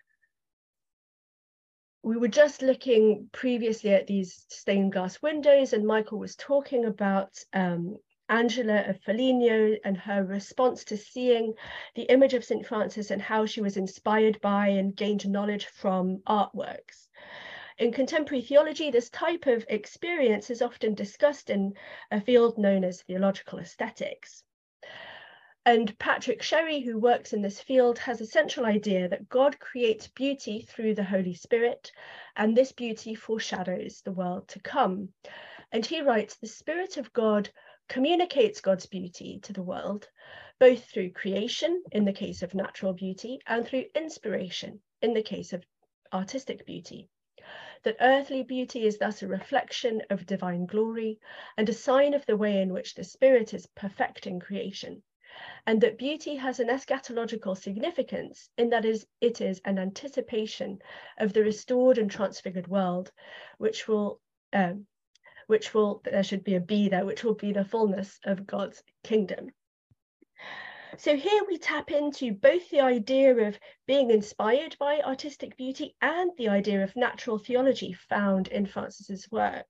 we were just looking previously at these stained glass windows, and Michael was talking about um, Angela of Foligno and her response to seeing the image of Saint Francis and how she was inspired by and gained knowledge from artworks. In contemporary theology, this type of experience is often discussed in a field known as theological aesthetics. And Patrick Sherry, who works in this field, has a central idea that God creates beauty through the Holy Spirit, and this beauty foreshadows the world to come. And he writes, the Spirit of God communicates God's beauty to the world, both through creation, in the case of natural beauty, and through inspiration, in the case of artistic beauty. That earthly beauty is thus a reflection of divine glory and a sign of the way in which the Spirit is perfecting creation. And that beauty has an eschatological significance in that is, it is an anticipation of the restored and transfigured world, which will, um, which will, there should be a B there, which will be the fullness of God's kingdom. So here we tap into both the idea of being inspired by artistic beauty and the idea of natural theology found in Francis's work.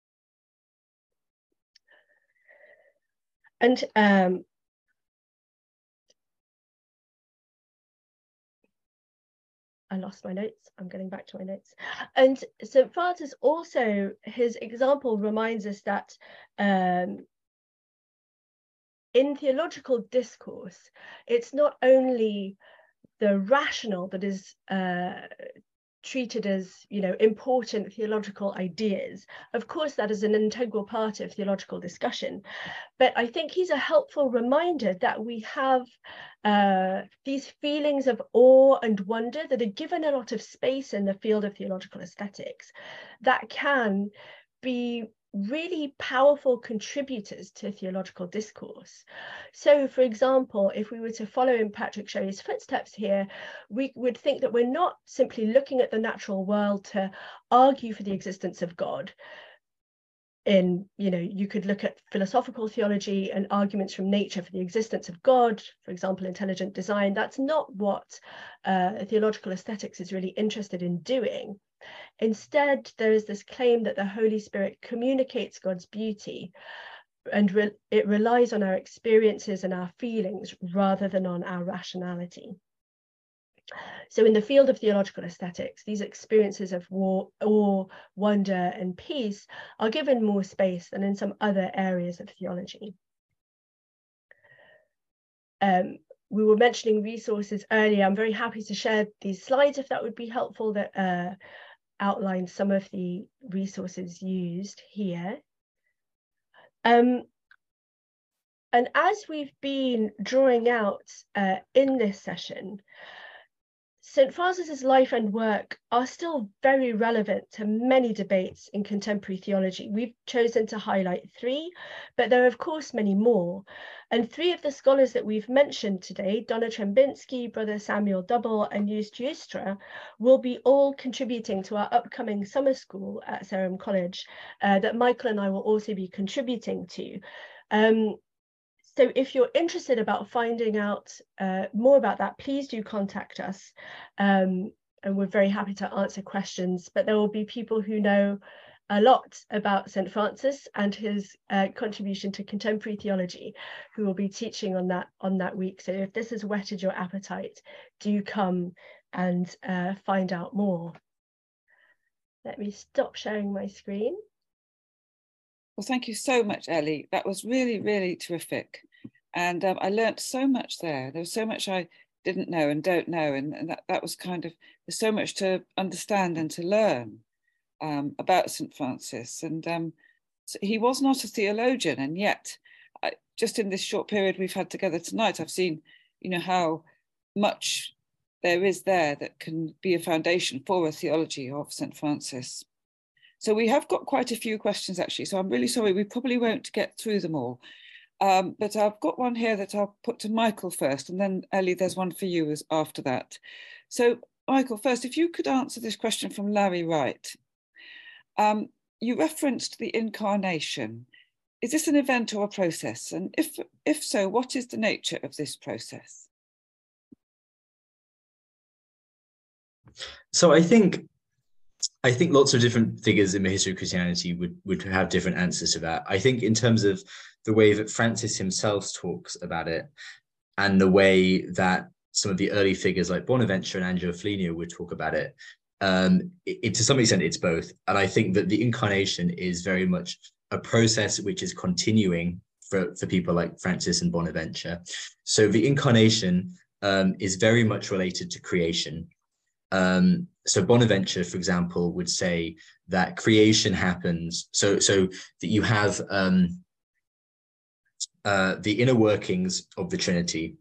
And um, I lost my notes. I'm getting back to my notes. And Saint Francis also, his example reminds us that um, in theological discourse, it's not only the rational that is uh, treated as, you know, important theological ideas. Of course, that is an integral part of theological discussion. But I think he's a helpful reminder that we have uh, these feelings of awe and wonder that are given a lot of space in the field of theological aesthetics that can be really powerful contributors to theological discourse. So, for example, if we were to follow in Patrick Sherry's footsteps here, we would think that we're not simply looking at the natural world to argue for the existence of God. In, you know, you could look at philosophical theology and arguments from nature for the existence of God, for example, intelligent design. That's not what uh, theological aesthetics is really interested in doing. Instead, there is this claim that the Holy Spirit communicates God's beauty, and re it relies on our experiences and our feelings rather than on our rationality. So in the field of theological aesthetics, these experiences of war, awe, wonder, and peace are given more space than in some other areas of theology. Um, we were mentioning resources earlier. I'm very happy to share these slides if that would be helpful, that uh, outline some of the resources used here. Um, and as we've been drawing out uh, in this session, Saint Francis's life and work are still very relevant to many debates in contemporary theology. We've chosen to highlight three, but there are of course many more. And three of the scholars that we've mentioned today, Donna Trembinski, Brother Samuel Double, and Joost Joustra, will be all contributing to our upcoming summer school at Sarum College uh, that Michael and I will also be contributing to. Um, So if you're interested about finding out uh, more about that, please do contact us. Um, and we're very happy to answer questions, but there will be people who know a lot about Saint Francis and his uh, contribution to contemporary theology who will be teaching on that, on that week. So if this has whetted your appetite, do come and uh, find out more. Let me stop sharing my screen. Well, thank you so much, Ellie. That was really, really terrific. And um, I learnt so much there. There was so much I didn't know and don't know. And, and that, that was kind of, there's so much to understand and to learn um, about Saint Francis. And um, so he was not a theologian. And yet, I, just in this short period we've had together tonight, I've seen, you know, how much there is there that can be a foundation for a theology of Saint Francis. So we have got quite a few questions actually, so I'm really sorry, we probably won't get through them all. Um, but I've got one here that I'll put to Michael first, and then Ellie, there's one for you as after that. So Michael, first, if you could answer this question from Larry Wright. Um, you referenced the incarnation. Is this an event or a process? And if, if so, what is the nature of this process? So I think I think lots of different figures in the history of Christianity would, would have different answers to that. I think in terms of the way that Francis himself talks about it, and the way that some of the early figures like Bonaventure and Angelo Foligno would talk about it, um, it, it, to some extent it's both. And I think that the incarnation is very much a process which is continuing for, for people like Francis and Bonaventure. So the incarnation um, is very much related to creation. Um, so Bonaventure, for example, would say that creation happens, so, so that you have um, uh, the inner workings of the Trinity.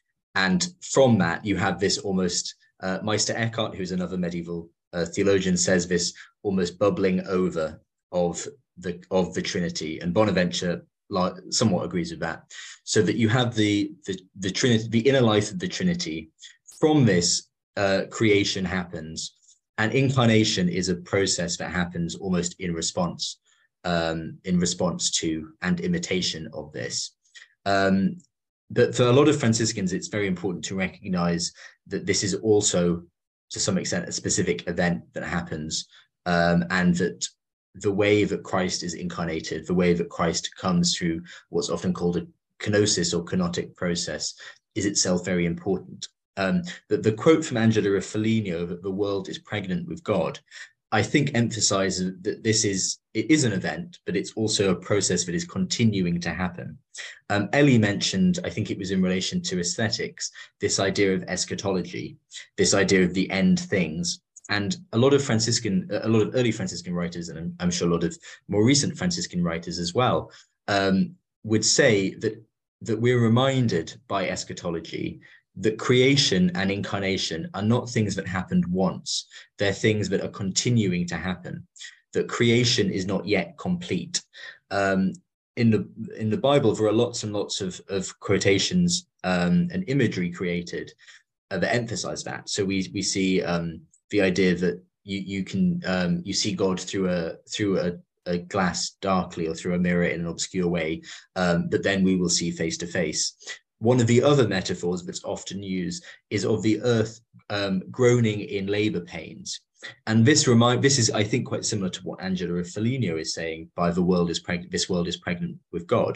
And from that, you have this almost, uh, Meister Eckhart, who's another medieval uh, theologian, says this almost bubbling over of the, of the Trinity. And Bonaventure somewhat agrees with that. So that you have the, the, the Trinity, the inner life of the Trinity. From this, Uh, creation happens, and incarnation is a process that happens almost in response, um, in response to and imitation of this. Um, but for a lot of Franciscans, it's very important to recognize that this is also, to some extent, a specific event that happens, um, and that the way that Christ is incarnated, the way that Christ comes through what's often called a kenosis or kenotic process, is itself very important. Um, that the quote from Angelo Foligno that the world is pregnant with God, I think emphasizes that this is, it is an event, but it's also a process that is continuing to happen. Um, Ellie mentioned, I think it was in relation to aesthetics, this idea of eschatology, this idea of the end things. And a lot of Franciscan, a lot of early Franciscan writers, and I'm, I'm sure a lot of more recent Franciscan writers as well, um, would say that, that we're reminded by eschatology that creation and incarnation are not things that happened once. They're things that are continuing to happen, that creation is not yet complete. Um, in the in the Bible, there are lots and lots of, of quotations um, and imagery created uh, that emphasize that. So we we see um, the idea that you you can um, you see God through a through a, a glass darkly or through a mirror in an obscure way, um, but then we will see face to face. One of the other metaphors that's often used is of the earth um, groaning in labor pains. And this remind this is, I think, quite similar to what Angelo Foligno is saying by the world is pregnant, this world is pregnant with God.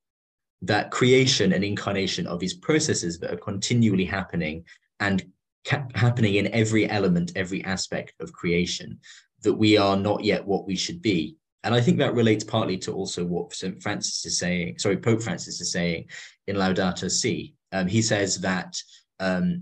That creation and incarnation are these processes that are continually happening and happening in every element, every aspect of creation, that we are not yet what we should be. And I think that relates partly to also what Saint Francis is saying, sorry, Pope Francis is saying in Laudato Si. Um, he says that um,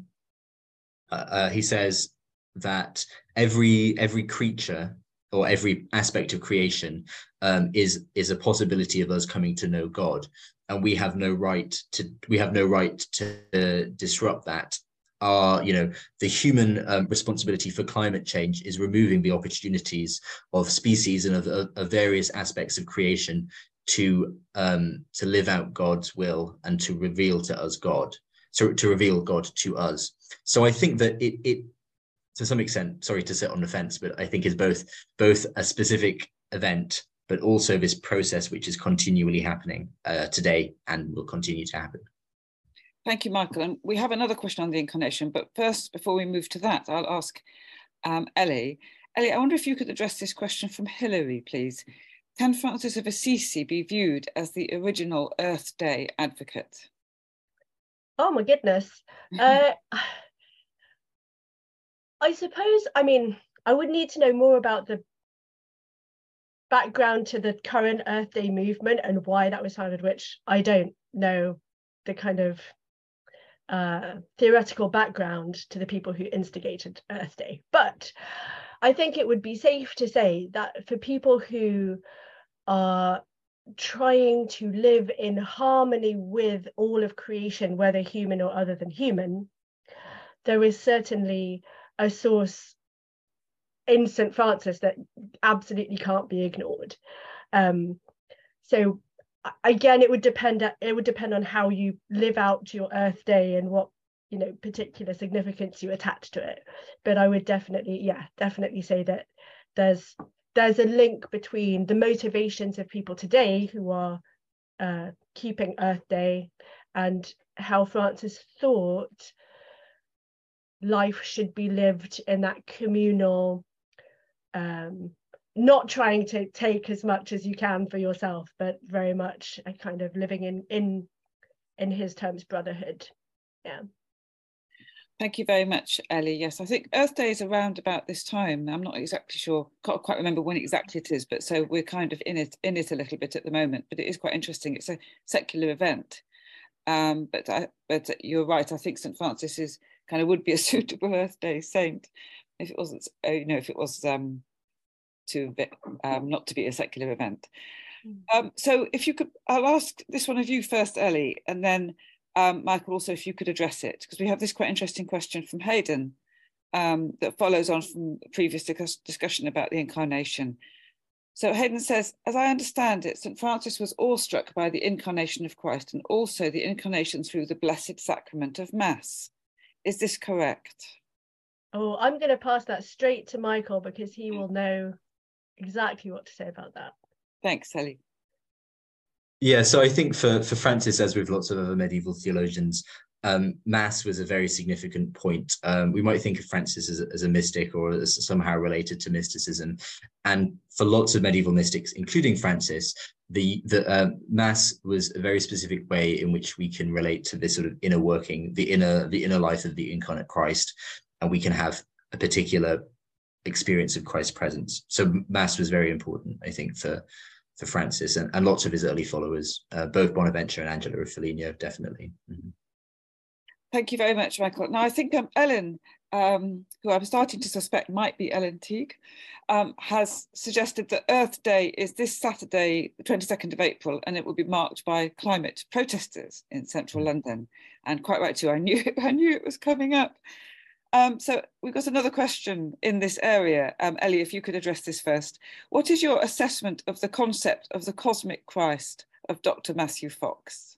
uh, uh, he says that every every creature or every aspect of creation um, is is a possibility of us coming to know God, and we have no right to we have no right to uh, disrupt that. Our, you know, the human um, responsibility for climate change is removing the opportunities of species and of, of, of various aspects of creation to um, to live out God's will and to reveal to us God, to, to reveal God to us. So I think that it, it, to some extent, sorry to sit on the fence, but I think is both both a specific event, but also this process which is continually happening uh, today and will continue to happen. Thank you, Michael. And we have another question on the incarnation, but first, before we move to that, I'll ask um, Ellie. Ellie, I wonder if you could address this question from Hilary, please. Can Francis of Assisi be viewed as the original Earth Day advocate? Oh my goodness. uh, I suppose, I mean, I would need to know more about the background to the current Earth Day movement and why that was founded, which I don't know the kind of uh, theoretical background to the people who instigated Earth Day. But I think it would be safe to say that for people who are trying to live in harmony with all of creation, whether human or other than human, there is certainly a source in Saint Francis that absolutely can't be ignored. Um, so again, it would depend it would depend on how you live out your Earth Day and what, you know, particular significance you attach to it. But I would definitely, yeah, definitely say that there's there's a link between the motivations of people today who are uh, keeping Earth Day and how Francis thought life should be lived in that communal, um, not trying to take as much as you can for yourself, but very much a kind of living in in in his terms brotherhood. Yeah. Thank you very much, Ellie. Yes, I think Earth Day is around about this time. I'm not exactly sure, can't quite remember when exactly it is, but so we're kind of in it in it a little bit at the moment. But it is quite interesting. It's a secular event, um, but I, but you're right. I think Saint Francis is kind of would be a suitable Earth Day saint if it wasn't, you know, if it was um, to um, not to be a secular event. Mm. Um, so if you could, I'll ask this one of you first, Ellie, and then. Um, Michael, also, if you could address it, because we have this quite interesting question from Hayden um, that follows on from previous discussion about the incarnation. So Hayden says, as I understand it, Saint Francis was awestruck by the incarnation of Christ and also the incarnation through the blessed sacrament of Mass. Is this correct? Oh, I'm going to pass that straight to Michael because he will know exactly what to say about that. Thanks, Ellie. Yeah, so I think for, for Francis, as with lots of other medieval theologians, um, Mass was a very significant point. Um, we might think of Francis as a, as a mystic or as somehow related to mysticism. And for lots of medieval mystics, including Francis, the, the uh, Mass was a very specific way in which we can relate to this sort of inner working, the inner, the inner life of the incarnate Christ, and we can have a particular experience of Christ's presence. So Mass was very important, I think, for for Francis and, and lots of his early followers, uh, both Bonaventure and Angela of Foligno, definitely. Mm-hmm. Thank you very much, Michael. Now, I think um, Ellen, um, who I'm starting to suspect might be Ellen Teague, um, has suggested that Earth Day is this Saturday, the twenty-second of April, and it will be marked by climate protesters in central mm-hmm. London. And quite right too, I knew, I knew it was coming up. Um, so we've got another question in this area. Um, Ellie, if you could address this first. What is your assessment of the concept of the cosmic Christ of Doctor Matthew Fox?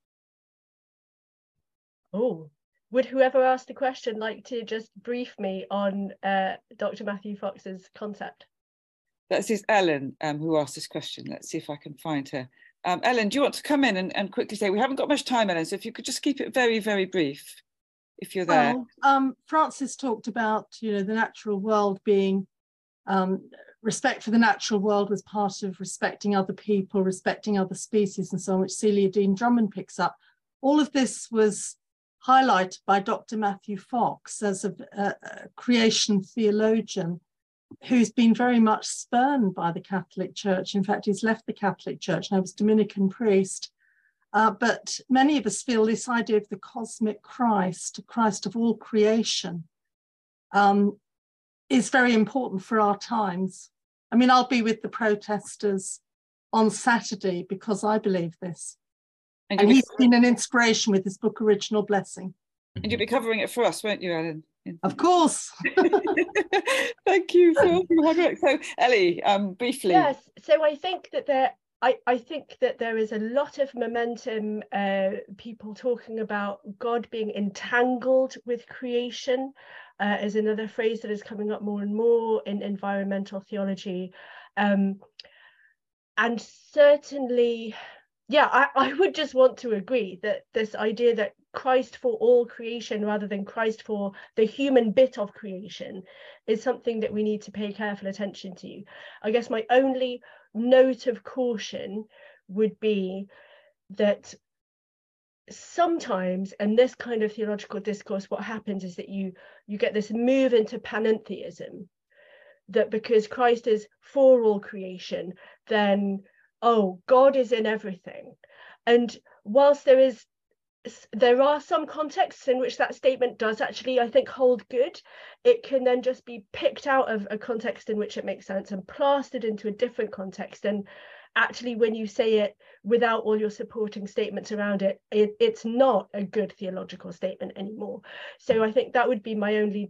Oh, would whoever asked the question like to just brief me on uh, Doctor Matthew Fox's concept? That is Ellen um, who asked this question. Let's see if I can find her. Um, Ellen, do you want to come in and, and quickly say, we haven't got much time, Ellen, so if you could just keep it very, very brief. If you're there. Well, um, Francis talked about, you know, the natural world being, um, respect for the natural world was part of respecting other people, respecting other species and so on, which Celia Dean Drummond picks up. All of this was highlighted by Doctor Matthew Fox as a, a, a creation theologian who's been very much spurned by the Catholic Church. In fact, he's left the Catholic Church and was Dominican priest. Uh, but many of us feel this idea of the cosmic Christ, Christ of all creation, um, is very important for our times. I mean, I'll be with the protesters on Saturday because I believe this. And, and he's been an inspiration with his book, Original Blessing. And you'll be covering it for us, won't you, Ellen? Of course. Thank you for your hard work. So, Ellie, um, briefly. Yes, so I think that there I, I think that there is a lot of momentum, uh, people talking about God being entangled with creation uh, is another phrase that is coming up more and more in environmental theology. Um, and certainly, yeah, I, I would just want to agree that this idea that Christ for all creation rather than Christ for the human bit of creation is something that we need to pay careful attention to. I guess my only note of caution would be that sometimes in this kind of theological discourse, what happens is that you you get this move into panentheism, that because Christ is for all creation, then oh, God is in everything. And whilst there is there are some contexts in which that statement does actually, I think, hold good, it can then just be picked out of a context in which it makes sense and plastered into a different context. And actually when you say it without all your supporting statements around it, it it's not a good theological statement anymore. So I think that would be my only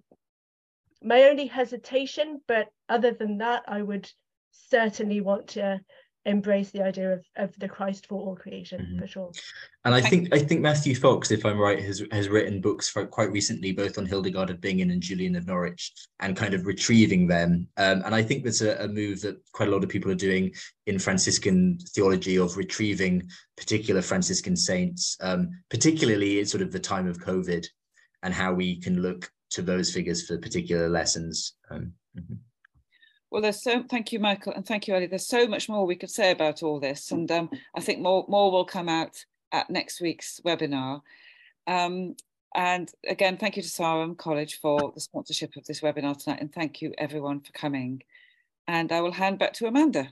my only hesitation, but other than that, I would certainly want to embrace the idea of, of the Christ for all creation, mm-hmm. for sure. And I think I think Matthew Fox, if I'm right, has has written books for quite recently, both on Hildegard of Bingen and Julian of Norwich, and kind of retrieving them. Um, and I think that's a, a move that quite a lot of people are doing in Franciscan theology, of retrieving particular Franciscan saints, um, particularly at sort of the time of COVID, and how we can look to those figures for particular lessons. Um, mm-hmm. Well, there's so, thank you, Michael, and thank you, Ellie. There's so much more we could say about all this, and um, I think more, more will come out at next week's webinar. Um, and again, thank you to Sarum College for the sponsorship of this webinar tonight, and thank you everyone for coming. And I will hand back to Amanda.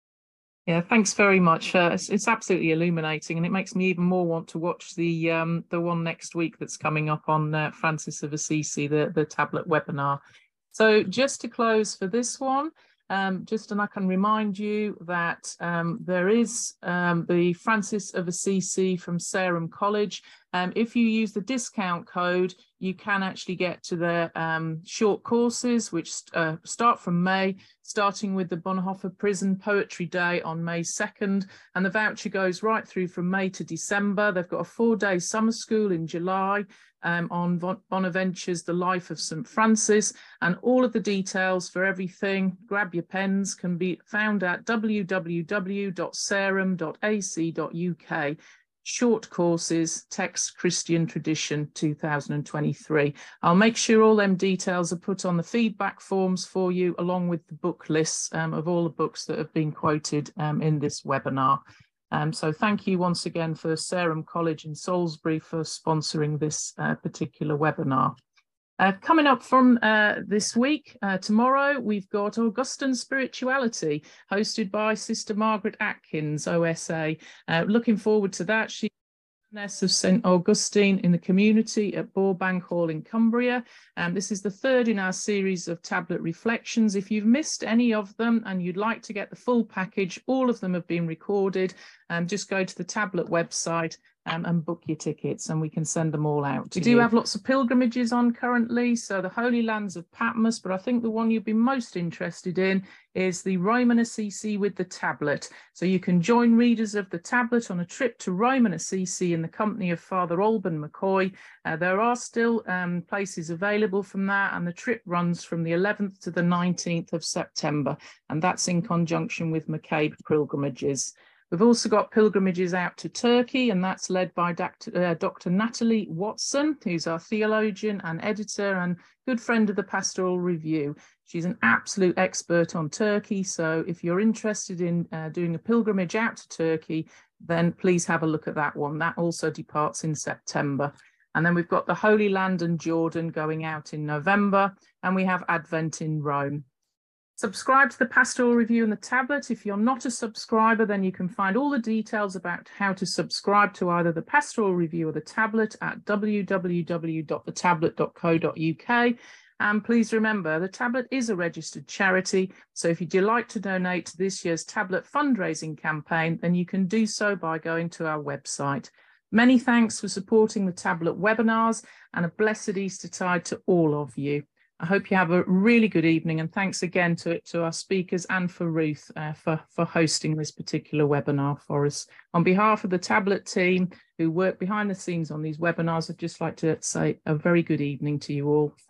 Yeah, thanks very much. Uh, it's, it's absolutely illuminating, and it makes me even more want to watch the um, the one next week that's coming up on uh, Francis of Assisi, the, the tablet webinar. So just to close for this one, um, just and I can remind you that um, there is um, the Francis of Assisi from Sarum College. Um, if you use the discount code, you can actually get to their um, short courses, which uh, start from May, starting with the Bonhoeffer Prison Poetry Day on May second. And the voucher goes right through from May to December. They've got a four-day summer school in July um, on Bonaventure's The Life of Saint Francis. And all of the details for everything, grab your pens, can be found at w w w dot sarum dot a c dot u k. Short courses, text Christian tradition two thousand twenty-three. I'll make sure all them details are put on the feedback forms for you, along with the book lists um, of all the books that have been quoted um, in this webinar. Um, so thank you once again for Sarum College in Salisbury for sponsoring this uh, particular webinar. Uh, coming up from uh, this week, uh, tomorrow, we've got Augustan Spirituality, hosted by Sister Margaret Atkins, O S A. Uh, looking forward to that. She's Ness of Saint Augustine in the community at Borbank Hall in Cumbria. And this is the third in our series of tablet reflections. If you've missed any of them and you'd like to get the full package, all of them have been recorded. Um, just go to the tablet website Um, and book your tickets, and we can send them all out. We do have lots of pilgrimages on currently, so the Holy Lands of Patmos, but I think the one you'd be most interested in is the Rome and Assisi with the tablet. So you can join readers of the tablet on a trip to Rome and Assisi in the company of Father Alban McCoy. Uh, there are still um, places available from that, and the trip runs from the eleventh to the nineteenth of September, and that's in conjunction with McCabe Pilgrimages. We've also got pilgrimages out to Turkey, and that's led by Doctor Uh, Doctor Natalie Watson, who's our theologian and editor and good friend of the Pastoral Review. She's an absolute expert on Turkey, so if you're interested in uh, doing a pilgrimage out to Turkey, then please have a look at that one. That also departs in September. And then we've got the Holy Land and Jordan going out in November, and we have Advent in Rome. Subscribe to the Pastoral Review and the tablet. If you're not a subscriber, then you can find all the details about how to subscribe to either the Pastoral Review or the tablet at w w w dot the tablet dot co dot u k. And please remember, the tablet is a registered charity. So if you'd like to donate to this year's tablet fundraising campaign, then you can do so by going to our website. Many thanks for supporting the tablet webinars, and a blessed Eastertide to all of you. I hope you have a really good evening, and thanks again to, to our speakers and for Ruth uh, for, for hosting this particular webinar for us. On behalf of the tablet team who work behind the scenes on these webinars, I'd just like to say a very good evening to you all.